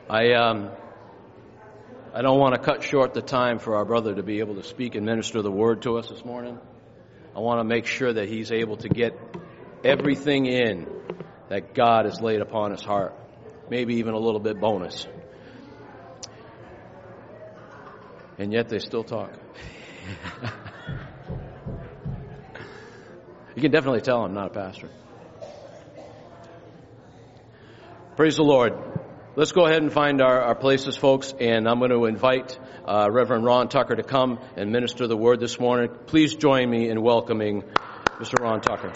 I don't want to cut short the time for our brother to be able to speak and minister the word to us this morning. I want to make sure that he's able to get everything in that God has laid upon his heart, maybe even a little bit bonus. And yet they still talk. You can definitely tell I'm not a pastor. Praise the Lord. Let's go ahead and find our places, folks, and I'm going to invite Reverend Ron Tucker to come and minister the word this morning. Please join me in welcoming Mr. Ron Tucker.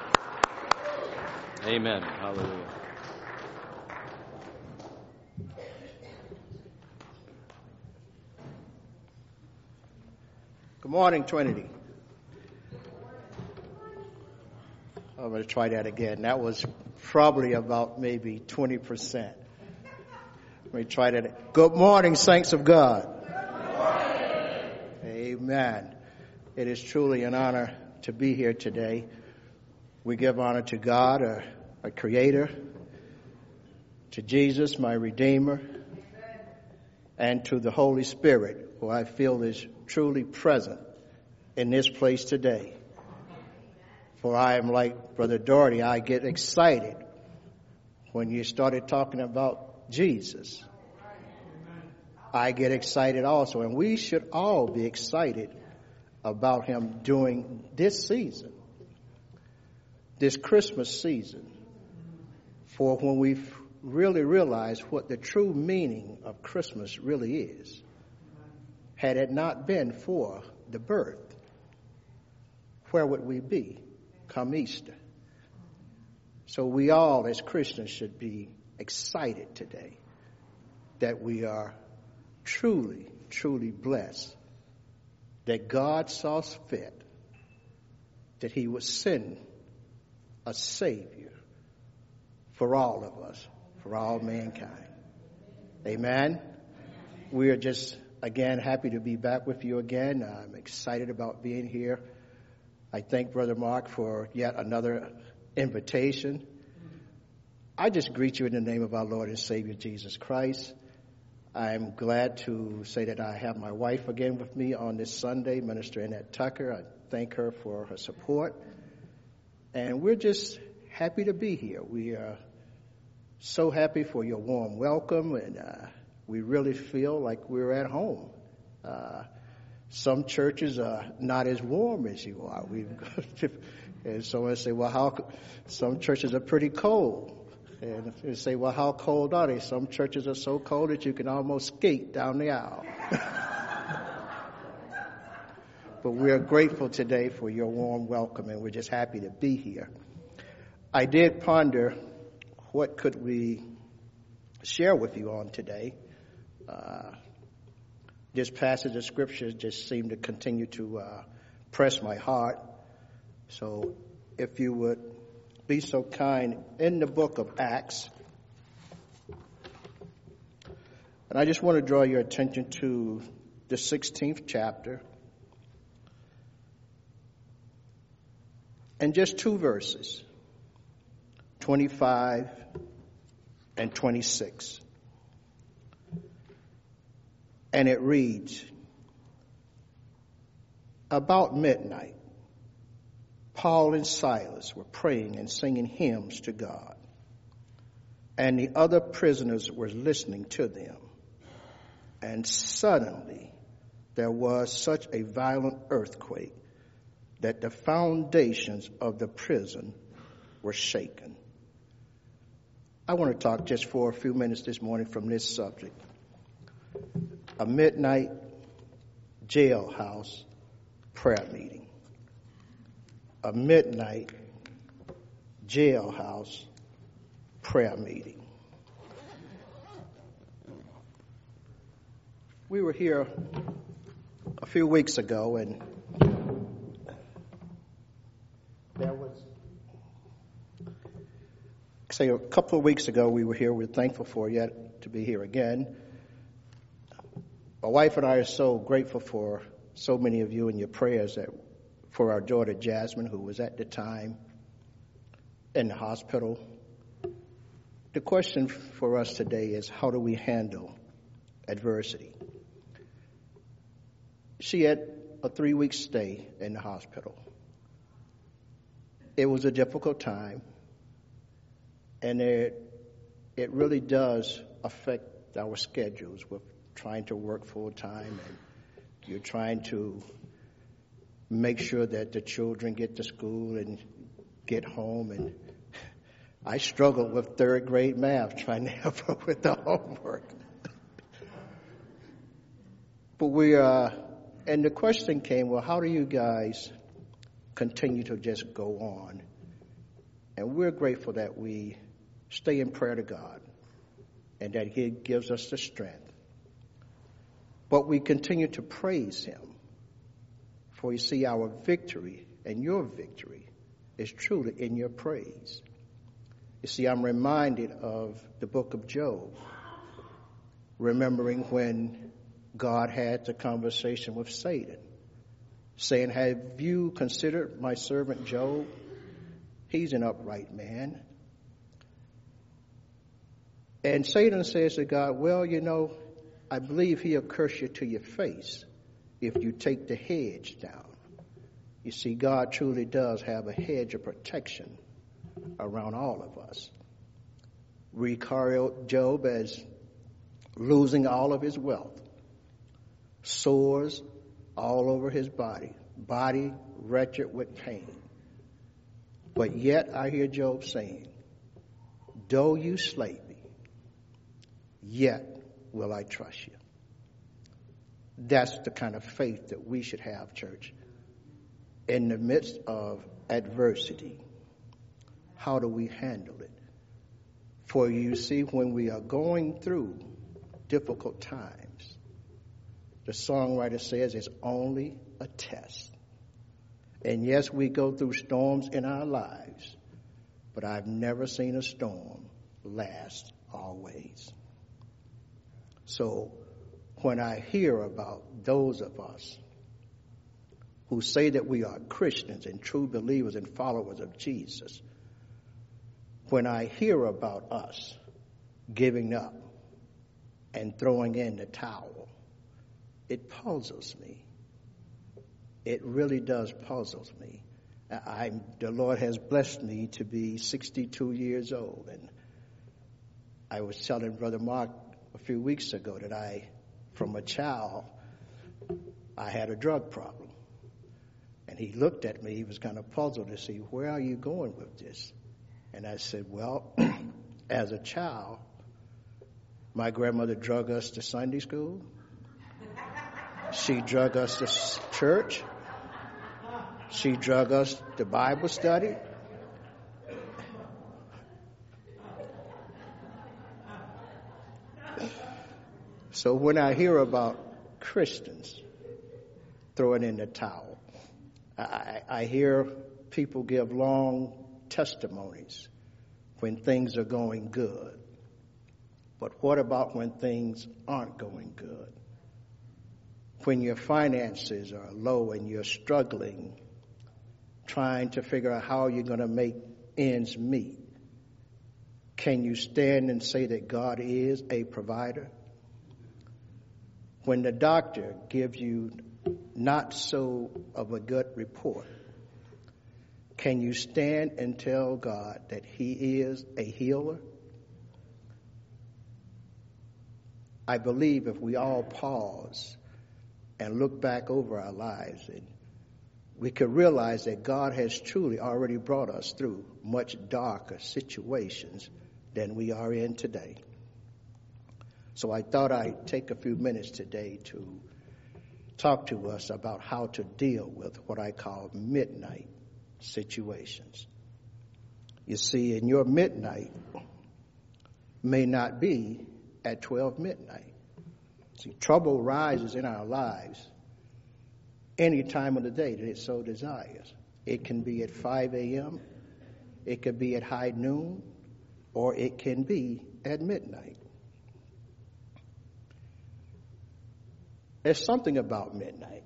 Amen. Hallelujah. Good morning, Trinity. I'm going to try that again. That was probably about maybe 20%. Let me try that. Good morning, saints of God. Good morning. Amen. It is truly an honor to be here today. We give honor to God, our Creator, to Jesus, my Redeemer, and to the Holy Spirit, who I feel is truly present in this place today. For I am like Brother Doherty, I get excited when you started talking about Jesus. I get excited also, and we should all be excited about him during this season, this Christmas season, for when we really realize what the true meaning of Christmas really is. Had it not been for the birth, where would we be come Easter? So we all as Christians should be excited today that we are truly, truly blessed that God saw fit that he would send a Savior for all of us, for all mankind. Amen. We are just, again, happy to be back with you again. I'm excited about being here. I thank Brother Mark for yet another invitation. I just greet you in the name of our Lord and Savior Jesus Christ. I'm glad to say that I have my wife again with me on this Sunday, Minister Annette Tucker. I thank her for her support. And we're just happy to be here. We are so happy for your warm welcome, and we really feel like we're at home. Some churches are not as warm as you are. And someone say, well, some churches are pretty cold. And you say, well, how cold are they? Some churches are so cold that you can almost skate down the aisle. But we are grateful today for your warm welcome, and we're just happy to be here. I did ponder what could we share with you on today. This passage of Scripture just seemed to continue to press my heart. So if you would be so kind, in the book of Acts, and I just want to draw your attention to the 16th chapter, and just two verses, 25 and 26. And it reads, about midnight, Paul and Silas were praying and singing hymns to God, and the other prisoners were listening to them. And suddenly there was such a violent earthquake that the foundations of the prison were shaken. I want to talk just for a few minutes this morning from this subject. A midnight jailhouse prayer meeting. A midnight jailhouse prayer meeting. We were here a few weeks ago, and there was, a couple of weeks ago we were here. We're thankful for yet to be here again. My wife and I are so grateful for so many of you and your prayers for our daughter Jasmine, who was at the time in the hospital The question for us today is, how do we handle adversity? She had a 3-week stay in the hospital. It was a difficult time, and it really does affect our schedules with trying to work full time, and you're trying to make sure that the children get to school and get home. And I struggled with 3rd grade math, trying to help her with the homework. But and the question came, well, how do you guys continue to just go on? And we're grateful that we stay in prayer to God and that He gives us the strength. But we continue to praise Him. For you see, our victory and your victory is truly in your praise. You see, I'm reminded of the book of Job, remembering when God had the conversation with Satan, saying, have you considered my servant Job? He's an upright man. And Satan says to God, well, I believe he'll curse you to your face if you take the hedge down. You see, God truly does have a hedge of protection around all of us. We regard Job as losing all of his wealth, sores all over his body wretched with pain. But yet I hear Job saying, though you slay me, yet will I trust you. That's the kind of faith that we should have, church. In the midst of adversity, how do we handle it? For you see, when we are going through difficult times, the songwriter says it's only a test. And yes, we go through storms in our lives, but I've never seen a storm last always. So when I hear about those of us who say that we are Christians and true believers and followers of Jesus, when I hear about us giving up and throwing in the towel, it puzzles me. It really does puzzle me. The Lord has blessed me to be 62 years old, and I was telling Brother Mark a few weeks ago that from a child, I had a drug problem. And he looked at me, he was kind of puzzled to see, where are you going with this? And I said, well, as a child, my grandmother drug us to Sunday school. She drug us to church. She drug us to Bible study. So when I hear about Christians throwing in the towel, I hear people give long testimonies when things are going good. But what about when things aren't going good? When your finances are low and you're struggling, trying to figure out how you're going to make ends meet, can you stand and say that God is a provider? When the doctor gives you not so of a good report, can you stand and tell God that He is a healer? I believe if we all pause and look back over our lives, and we could realize that God has truly already brought us through much darker situations than we are in today. So I thought I'd take a few minutes today to talk to us about how to deal with what I call midnight situations. You see, in your midnight may not be at 12 midnight. See, trouble rises in our lives any time of the day that it so desires. It can be at 5 a.m., it could be at high noon, or it can be at midnight. There's something about midnight.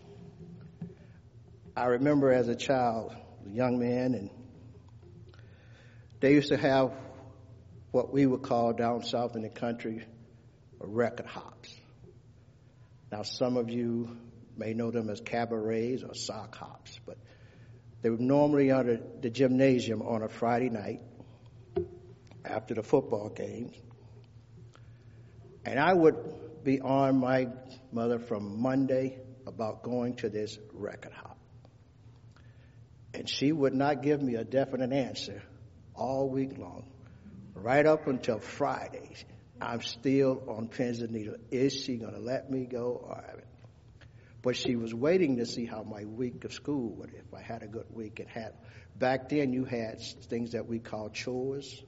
I remember as a child, a young man, and they used to have what we would call down south in the country record hops. Now, some of you may know them as cabarets or sock hops, but they were normally under the gymnasium on a Friday night after the football games. And I would be on my mother from Monday about going to this record hop. And she would not give me a definite answer all week long. Right up until Friday, I'm still on pins and needles. Is she going to let me go? But she was waiting to see how my week of school would, if I had a good week. Back then you had things that we call chores.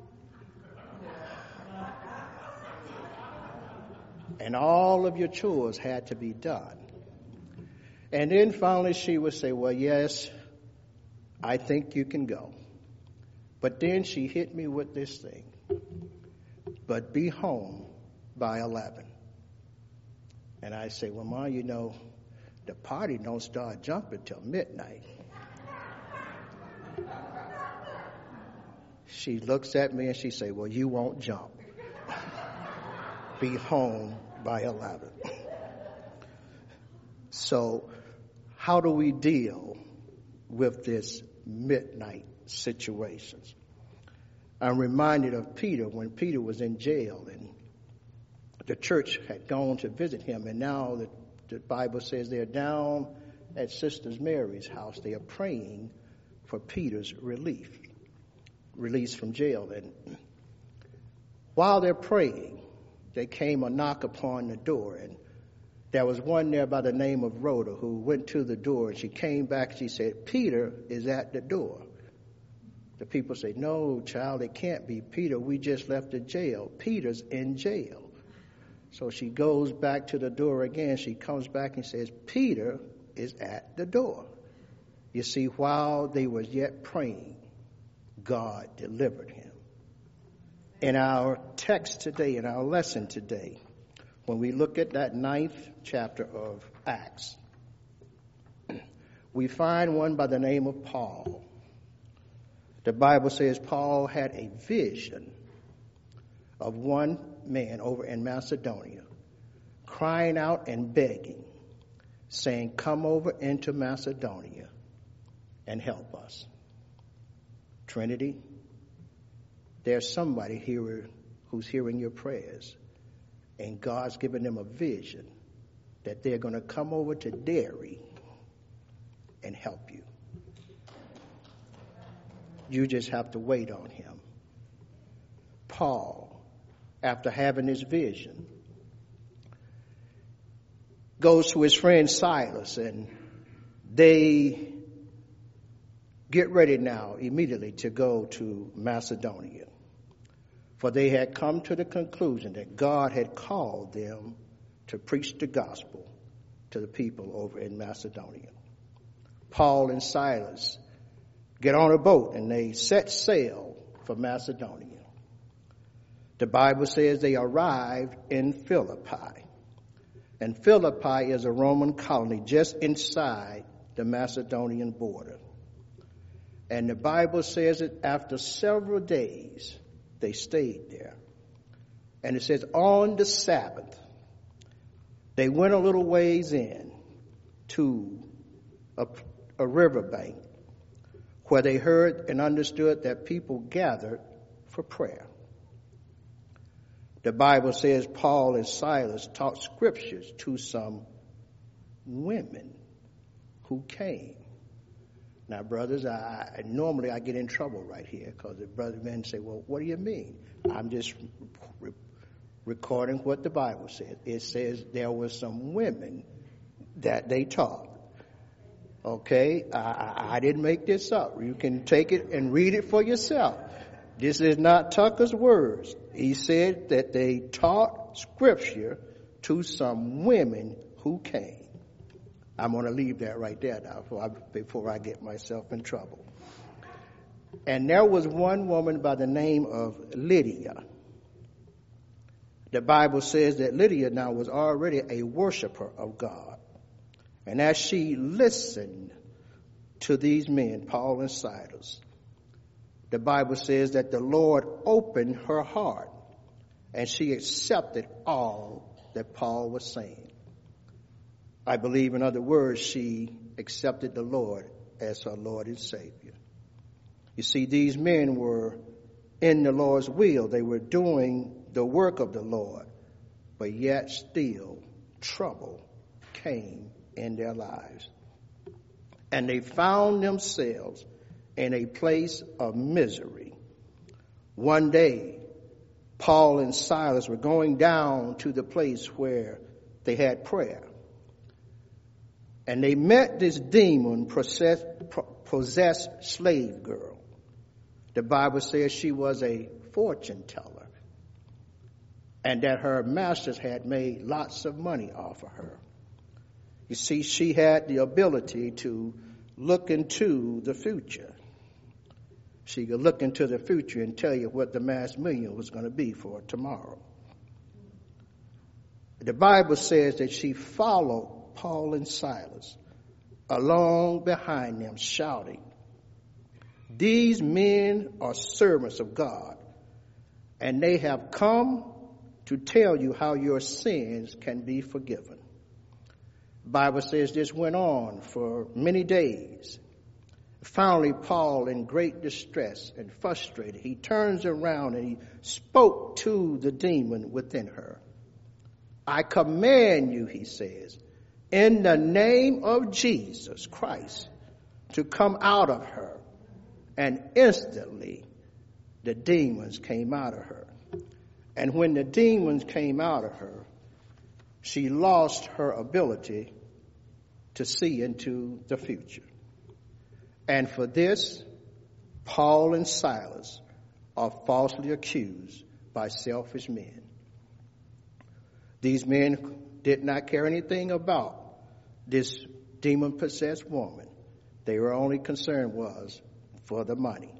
And all of your chores had to be done. And then finally she would say, well, yes, I think you can go. But then she hit me with this thing. But be home by 11. And I say, well, Ma, you know, the party don't start jumping till midnight. She looks at me and she say, well, you won't jump. Be home by 11. So how do we deal with this midnight situations? I'm reminded of Peter when Peter was in jail and the church had gone to visit him, and now the Bible says they're down at Sister Mary's house. They are praying for Peter's release from jail. And while they're praying, there came a knock upon the door, and there was one there by the name of Rhoda who went to the door, and she came back and she said, Peter is at the door. The people say, no, child, it can't be Peter. We just left the jail. Peter's in jail. So she goes back to the door again. She comes back and says, Peter is at the door. You see, while they were yet praying, God delivered him. In our text today, in our lesson today, when we look at that 9th chapter of Acts, we find one by the name of Paul. The Bible says Paul had a vision of one man over in Macedonia crying out and begging, saying, come over into Macedonia and help us. Trinity, there's somebody here who's hearing your prayers, and God's given them a vision that they're going to come over to Derry and help you. You just have to wait on him. Paul, after having this vision, goes to his friend Silas, and they get ready now immediately to go to Macedonia. For they had come to the conclusion that God had called them to preach the gospel to the people over in Macedonia. Paul and Silas get on a boat and they set sail for Macedonia. The Bible says they arrived in Philippi. And Philippi is a Roman colony just inside the Macedonian border. And the Bible says that after several days, they stayed there. And it says on the Sabbath, they went a little ways in to a riverbank where they heard and understood that people gathered for prayer. The Bible says Paul and Silas taught scriptures to some women who came. Now, brothers, I normally get in trouble right here because the brother men say, well, what do you mean? I'm just recording what the Bible says. It says there were some women that they taught. Okay, I didn't make this up. You can take it and read it for yourself. This is not Tucker's words. He said that they taught scripture to some women who came. I'm going to leave that right there now before I get myself in trouble. And there was one woman by the name of Lydia. The Bible says that Lydia now was already a worshiper of God. And as she listened to these men, Paul and Silas, the Bible says that the Lord opened her heart and she accepted all that Paul was saying. I believe, in other words, she accepted the Lord as her Lord and Savior. You see, these men were in the Lord's will. They were doing the work of the Lord, but yet still trouble came in their lives. And they found themselves in a place of misery. One day, Paul and Silas were going down to the place where they had prayer. And they met this demon-possessed slave girl. The Bible says she was a fortune teller and that her masters had made lots of money off of her. You see, she had the ability to look into the future. She could look into the future and tell you what the mass million was going to be for tomorrow. The Bible says that she followed Paul and Silas along behind them, shouting, "These men are servants of God, and they have come to tell you how your sins can be forgiven." The Bible says this went on for many days. Finally, Paul, in great distress and frustrated, he turns around and he spoke to the demon within her. "I command you," he says, "in the name of Jesus Christ, to come out of her." And instantly, the demons came out of her. And when the demons came out of her, she lost her ability to see into the future. And for this, Paul and Silas are falsely accused by selfish men. These men did not care anything about this demon-possessed woman. They were only concerned was for the money.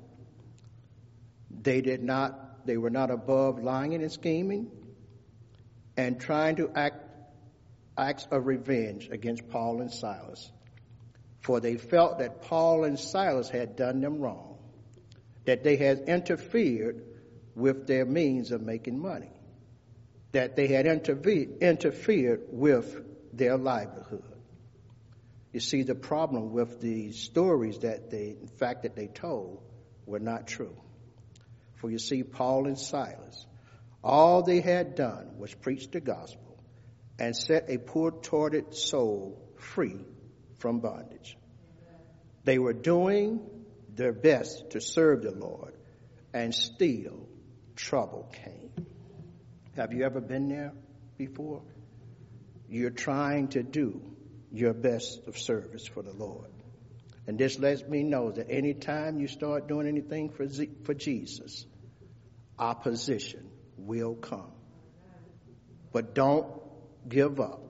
They were not above lying and scheming and trying to act acts of revenge against Paul and Silas. For they felt that Paul and Silas had done them wrong, that they had interfered with their means of making money, that they had interfered with their livelihood. You see, the problem with the stories that they told were not true. For you see, Paul and Silas, all they had done was preach the gospel and set a poor, tortured soul free from bondage. They were doing their best to serve the Lord, and still trouble came. Have you ever been there before? You're trying to do your best of service for the Lord. And this lets me know that anytime you start doing anything for Jesus, opposition will come. But don't give up.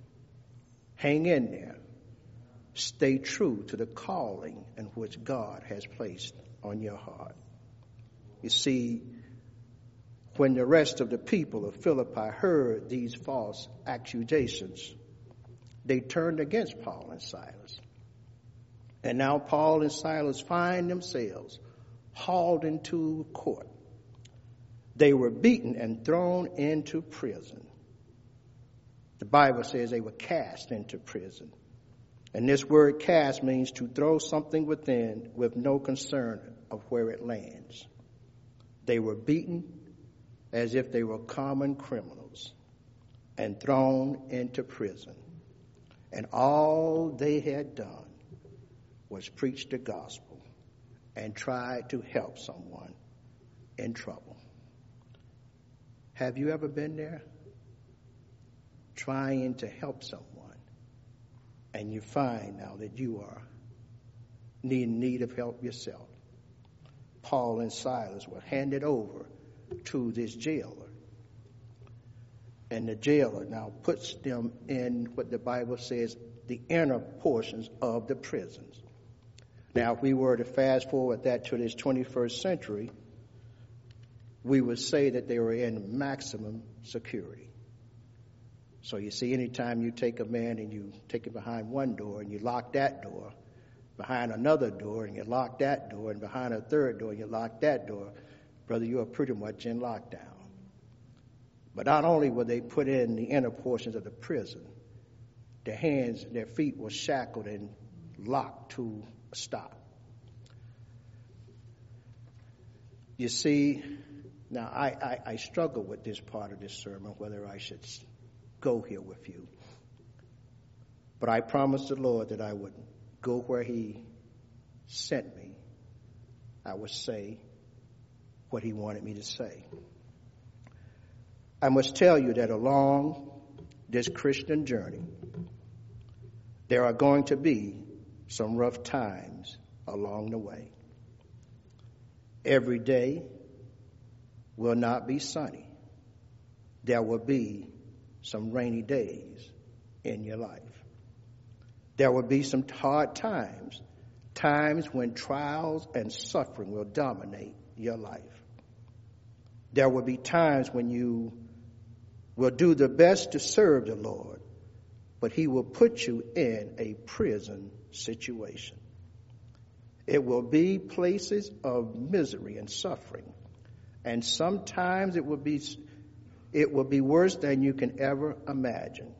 Hang in there. Stay true to the calling in which God has placed on your heart. You see, when the rest of the people of Philippi heard these false accusations, they turned against Paul and Silas. And now Paul and Silas find themselves hauled into court. They were beaten and thrown into prison. The Bible says they were cast into prison. And this word cast means to throw something within with no concern of where it lands. They were beaten as if they were common criminals and thrown into prison. And all they had done was preach the gospel and try to help someone in trouble. Have you ever been there? Trying to help someone, and you find now that you are in need of help yourself. Paul and Silas were handed over to this jailer. And the jailer now puts them in what the Bible says, the inner portions of the prisons. Now, if we were to fast forward that to this 21st century, we would say that they were in maximum security. So you see, anytime you take a man and you take him behind one door and you lock that door, behind another door and you lock that door, and behind a third door and you lock that door, brother, you are pretty much in lockdown. But not only were they put in the inner portions of the prison, their hands, their feet were shackled and locked to a stop. You see, now I struggle with this part of this sermon, whether I should go here with you. But I promised the Lord that I would go where he sent me. I would say what he wanted me to say. I must tell you that along this Christian journey, there are going to be some rough times along the way. Every day will not be sunny. There will be some rainy days in your life. There will be some hard times, times when trials and suffering will dominate your life. There will be times when you will do the best to serve the Lord, but he will put you in a prison situation. It will be places of misery and suffering, and sometimes it will be worse than you can ever imagine.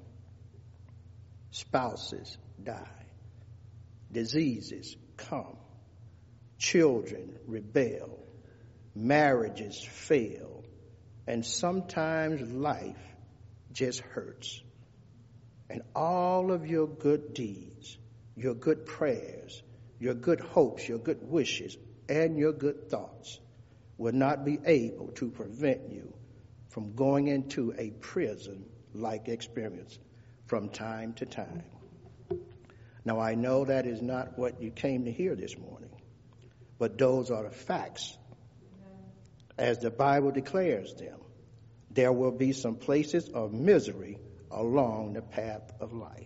Spouses die, diseases come, children rebel, marriages fail, and sometimes life just hurts. And all of your good deeds, your good prayers, your good hopes, your good wishes, and your good thoughts will not be able to prevent you from going into a prison-like experience from time to time. Now, I know that is not what you came to hear this morning, but those are the facts as the Bible declares them. There will be some places of misery along the path of life.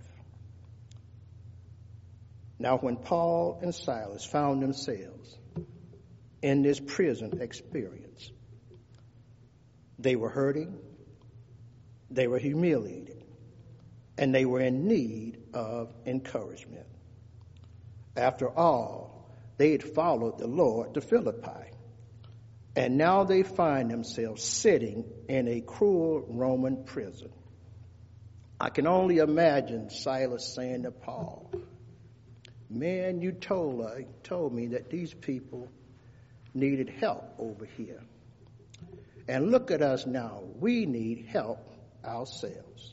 Now, when Paul and Silas found themselves in this prison experience, they were hurting, they were humiliated, and they were in need of encouragement. After all, they had followed the Lord to Philippi, and now they find themselves sitting in a cruel Roman prison. I can only imagine Silas saying to Paul, "Man, you told me that these people needed help over here. And look at us now. We need help ourselves."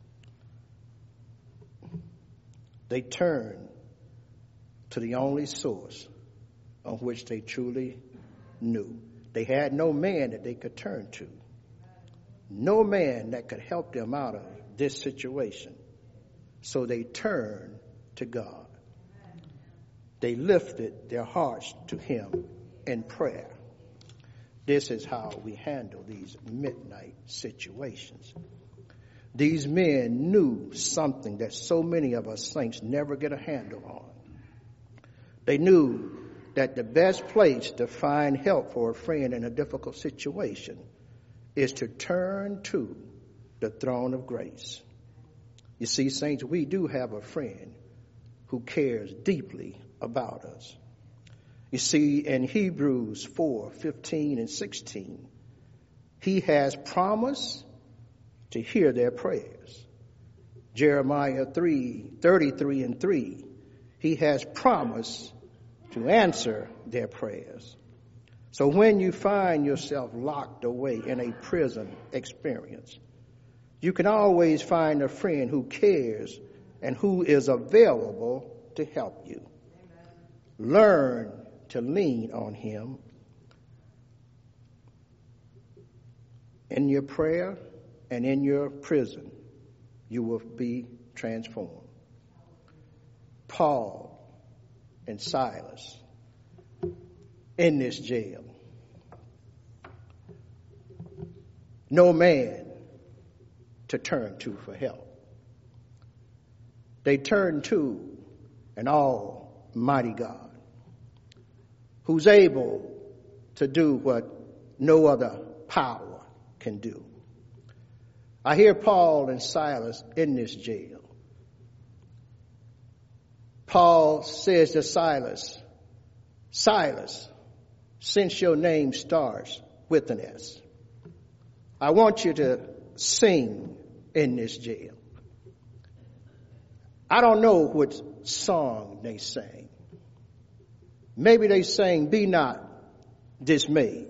They turned to the only source on which they truly knew. They had no man that they could turn to. No man that could help them out of this situation. So they turned to God. They lifted their hearts to him in prayer. This is how we handle these midnight situations. These men knew something that so many of us saints never get a handle on. They knew that the best place to find help for a friend in a difficult situation is to turn to the throne of grace. You see, saints, we do have a friend who cares deeply about us. You see, in Hebrews 4:15 and 16, he has promised to hear their prayers. Jeremiah 3:33 and 3, he has promised to answer their prayers. So when you find yourself locked away in a prison experience, you can always find a friend who cares and who is available to help you. Learn to lean on him in your prayer and in your prison. You will be transformed. Paul and Silas in this jail. No man to turn to for help. They turn to an almighty God who's able to do what no other power can do. I hear Paul and Silas in this jail. Paul says to Silas, Silas, since your name starts with an S, I want you to sing in this jail. I don't know what song they sang. Maybe they sang, be not dismayed.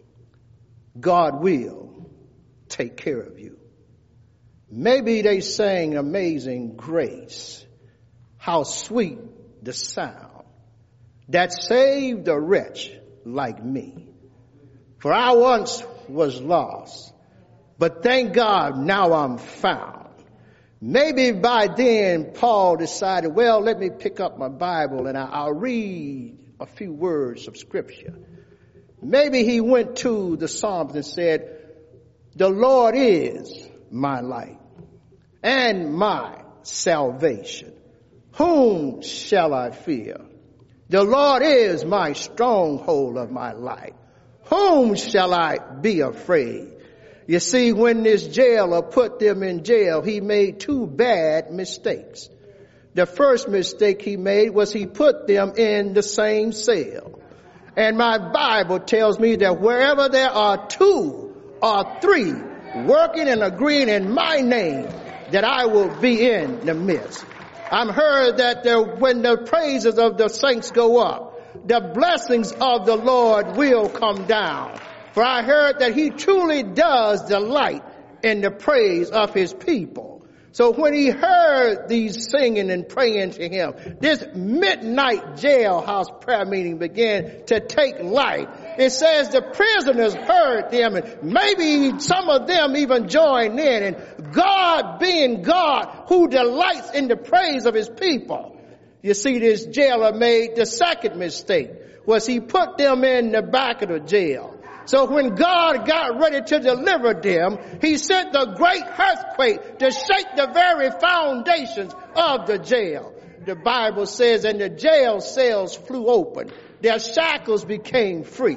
God will take care of you. Maybe they sang Amazing Grace. How sweet the sound that saved a wretch like me. For I once was lost, but thank God now I'm found. Maybe by then Paul decided, well, let me pick up my Bible and I'll read a few words of scripture. Maybe he went to the Psalms and said, the Lord is my light and my salvation. Whom shall I fear? The Lord is my stronghold of my life. Whom shall I be afraid? You see, when this jailer put them in jail, he made two bad mistakes. The first mistake he made was he put them in the same cell. And my Bible tells me that wherever there are two or three working and agreeing in my name, that I will be in the midst. I've heard that when the praises of the saints go up, the blessings of the Lord will come down. For I heard that he truly does delight in the praise of his people. So when he heard these singing and praying to him, this midnight jailhouse prayer meeting began to take life. It says the prisoners heard them, and maybe some of them even joined in. And God, being God who delights in the praise of his people. You see, this jailer made the second mistake, was he put them in the back of the jail. So when God got ready to deliver them, he sent a great earthquake to shake the very foundations of the jail. The Bible says, and the jail cells flew open. Their shackles became free.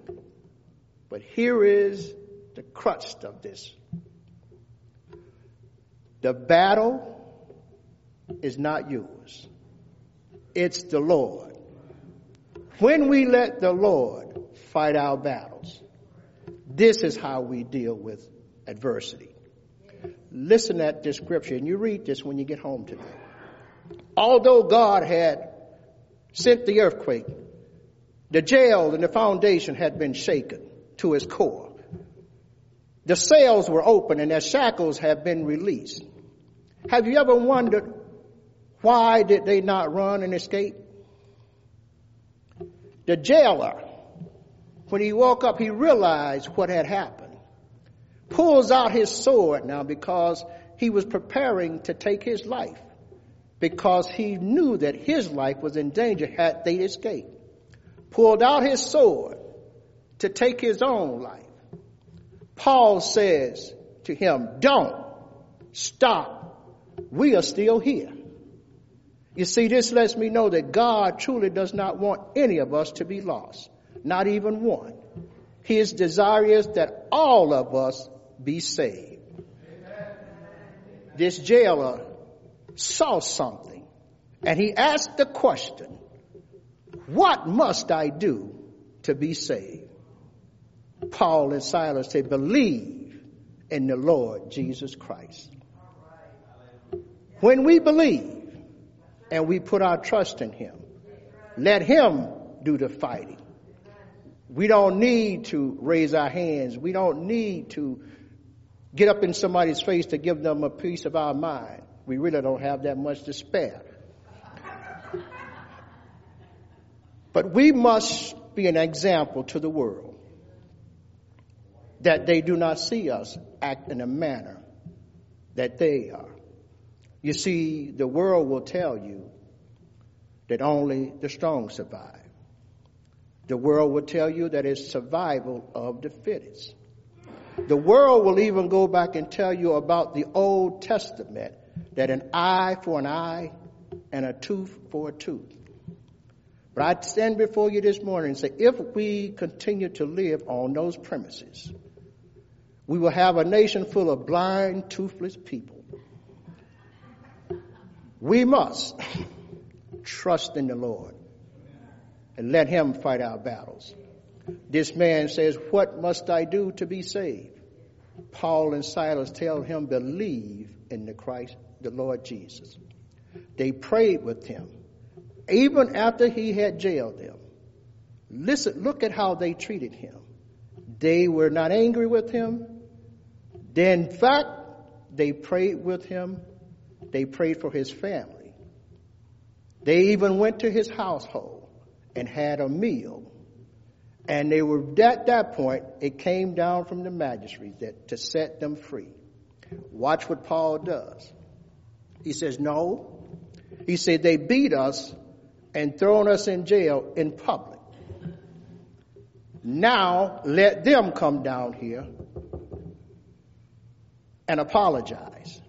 But here is the crux of this. The battle is not yours. It's the Lord. When we let the Lord fight our battles, this is how we deal with adversity. Listen at this scripture, and you read this when you get home tonight. Although God had sent the earthquake, the jail and the foundation had been shaken to its core. The cells were open and their shackles have been released. Have you ever wondered why did they not run and escape? The jailer, when he woke up, he realized what had happened. Pulls out his sword now because he was preparing to take his life, because he knew that his life was in danger had they escaped. Pulled out his sword to take his own life. Paul says to him, don't stop. We are still here. You see, this lets me know that God truly does not want any of us to be lost. Not even one. His desire is that all of us be saved. This jailer saw something and he asked the question, what must I do to be saved? Paul and Silas say, believe in the Lord Jesus Christ. When we believe and we put our trust in him, let him do the fighting. We don't need to raise our hands. We don't need to get up in somebody's face to give them a piece of our mind. We really don't have that much to spare. But we must be an example to the world that they do not see us act in a manner that they are. You see, the world will tell you that only the strong survive. The world will tell you that it's survival of the fittest. The world will even go back and tell you about the Old Testament, that an eye for an eye and a tooth for a tooth. But I stand before you this morning and say, if we continue to live on those premises, we will have a nation full of blind, toothless people. We must Trust in the Lord and let him fight our battles. This man says, what must I do to be saved? Paul and Silas tell him, believe in the Lord Jesus. They prayed with him, even after he had jailed them. Listen, look at how they treated him. They were not angry with him. In fact, they prayed with him. They prayed for his family. They even went to his household and had a meal. And they were, at that point, it came down from the magistrate to set them free. Watch what Paul does. He says, no. He said, they beat us and thrown us in jail in public. Now, let them come down here and apologize.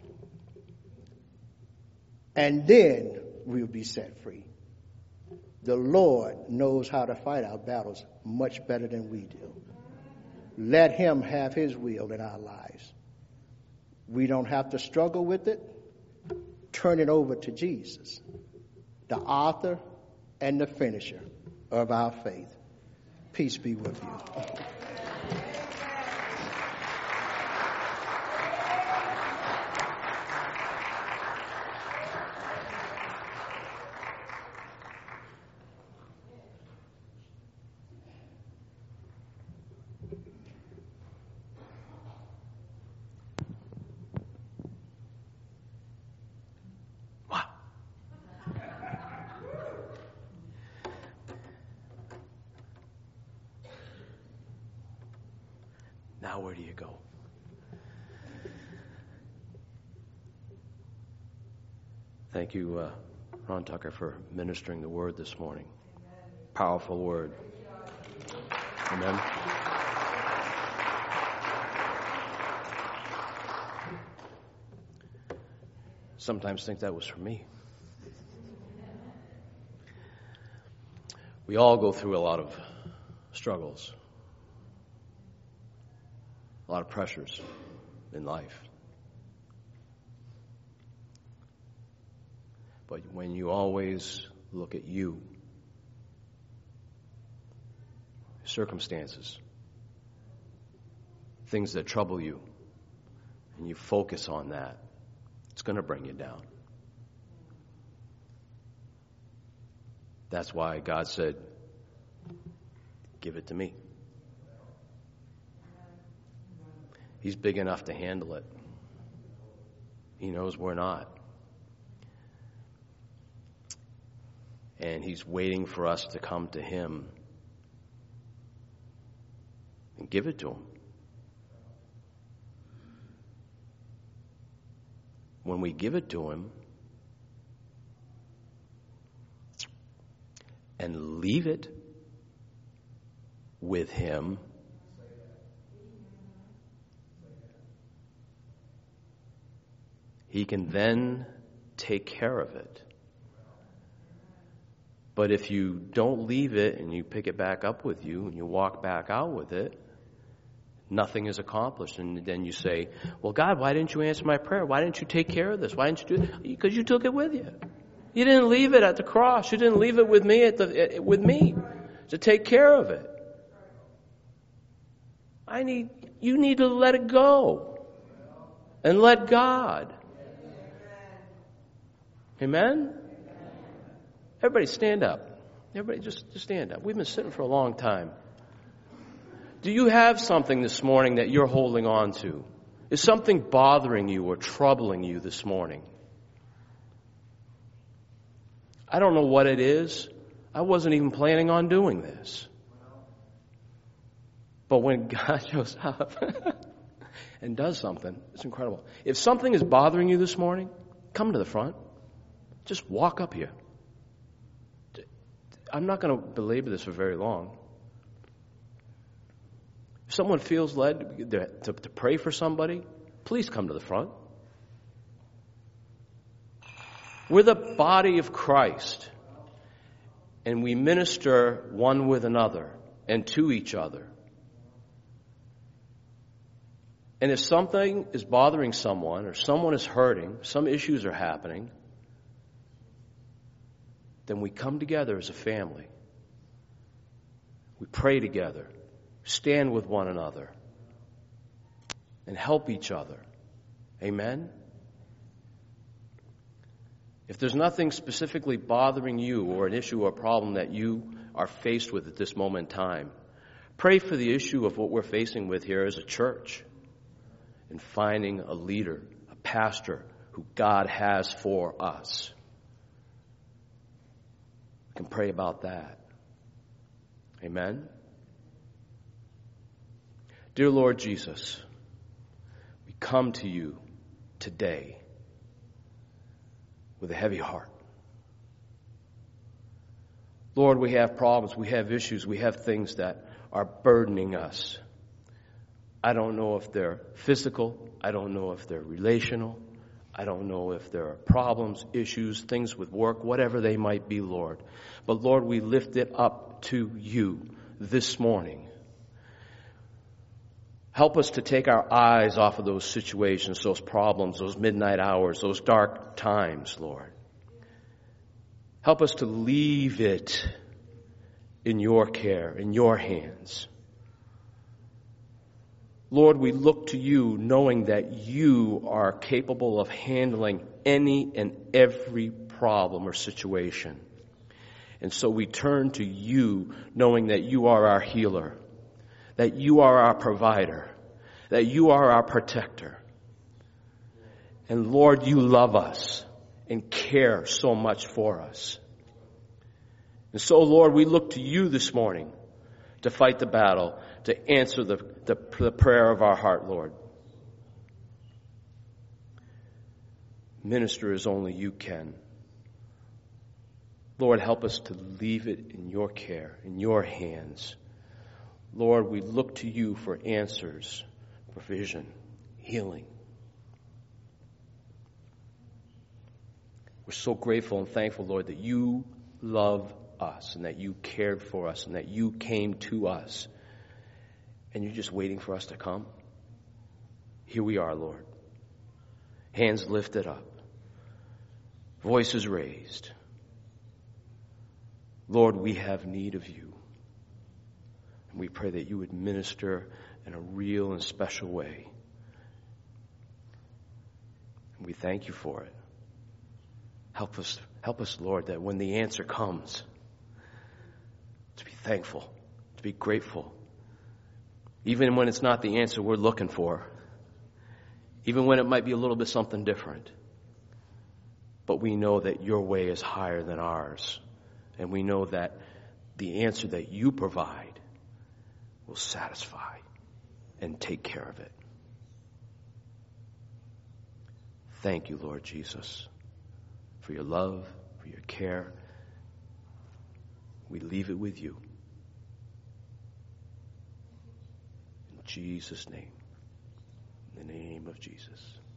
And then we'll be set free. The Lord knows how to fight our battles much better than we do. Let him have his will in our lives. We don't have to struggle with it. Turn it over to Jesus, the author and the finisher of our faith. Peace be with you. Now where do you go? Thank you, Ron Tucker, for ministering the word this morning. Powerful word. Amen. Sometimes think that was for me. We all go through a lot of struggles. A lot of pressures in life. But when you always look at you, circumstances, things that trouble you, and you focus on that, it's going to bring you down. That's why God said, give it to me. He's big enough to handle it. He knows we're not. And he's waiting for us to come to him and give it to him. When we give it to him and leave it with him, he can then take care of it. But if you don't leave it and you pick it back up with you and you walk back out with it, nothing is accomplished. And then you say, well, God, why didn't you answer my prayer? Why didn't you take care of this? Why didn't you do it? Because you took it with you. You didn't leave it at the cross. You didn't leave it with me with me to take care of it. You need to let it go and let God. Amen? Everybody stand up. Everybody just stand up. We've been sitting for a long time. Do you have something this morning that you're holding on to? Is something bothering you or troubling you this morning? I don't know what it is. I wasn't even planning on doing this. But when God shows up and does something, it's incredible. If something is bothering you this morning, come to the front. Just walk up here. I'm not going to belabor this for very long. If someone feels led to pray for somebody, please come to the front. We're the body of Christ, and we minister one with another and to each other. And if something is bothering someone or someone is hurting, some issues are happening, then we come together as a family. We pray together, stand with one another, and help each other. Amen? If there's nothing specifically bothering you or an issue or problem that you are faced with at this moment in time, pray for the issue of what we're facing with here as a church and finding a leader, a pastor who God has for us. We can pray about that. Amen? Dear Lord Jesus, we come to you today with a heavy heart. Lord, we have problems, we have issues, we have things that are burdening us. I don't know if they're physical, I don't know if they're relational, I don't know if there are problems, issues, things with work, whatever they might be, Lord. But Lord, we lift it up to you this morning. Help us to take our eyes off of those situations, those problems, those midnight hours, those dark times, Lord. Help us to leave it in your care, in your hands. Lord, we look to you knowing that you are capable of handling any and every problem or situation. And so we turn to you knowing that you are our healer, that you are our provider, that you are our protector. And Lord, you love us and care so much for us. And so, Lord, we look to you this morning to fight the battle, to answer the prayer of our heart, Lord. Minister as only you can. Lord, help us to leave it in your care, in your hands. Lord, we look to you for answers, provision, healing. We're so grateful and thankful, Lord, that you love us and that you cared for us and that you came to us. And you're just waiting for us to come. Here we are, Lord. Hands lifted up. Voices raised. Lord, we have need of you. And we pray that you would minister in a real and special way. And we thank you for it. Help us, Lord, that when the answer comes, to be thankful, to be grateful. Even when it's not the answer we're looking for. Even when it might be a little bit something different. But we know that your way is higher than ours. And we know that the answer that you provide will satisfy and take care of it. Thank you, Lord Jesus, for your love, for your care. We leave it with you. In Jesus' name. In the name of Jesus.